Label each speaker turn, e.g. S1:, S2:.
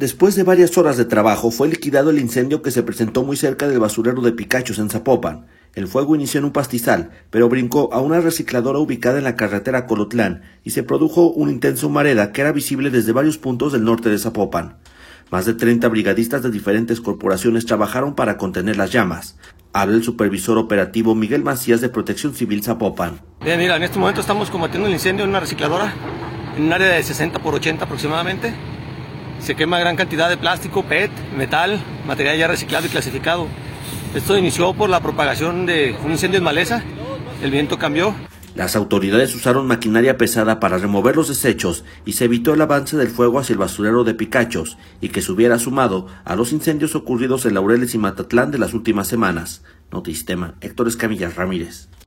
S1: Después de varias horas de trabajo, fue liquidado el incendio que se presentó muy cerca del basurero de Picachos en Zapopan. El fuego inició en un pastizal, pero brincó a una recicladora ubicada en la carretera Colotlán y se produjo una intensa humareda que era visible desde varios puntos del norte de Zapopan. Más de 30 brigadistas de diferentes corporaciones trabajaron para contener las llamas. Habla el supervisor operativo Miguel Macías de Protección Civil Zapopan.
S2: Bien, mira, en este momento estamos combatiendo el incendio en una recicladora, en un área de 60 por 80 aproximadamente. Se quema gran cantidad de plástico, PET, metal, material ya reciclado y clasificado. Esto inició por la propagación de un incendio en maleza. El viento cambió.
S1: Las autoridades usaron maquinaria pesada para remover los desechos y se evitó el avance del fuego hacia el basurero de Picachos y que se hubiera sumado a los incendios ocurridos en Laureles y Matatlán de las últimas semanas. Notisistema, Héctor Escamilla Ramírez.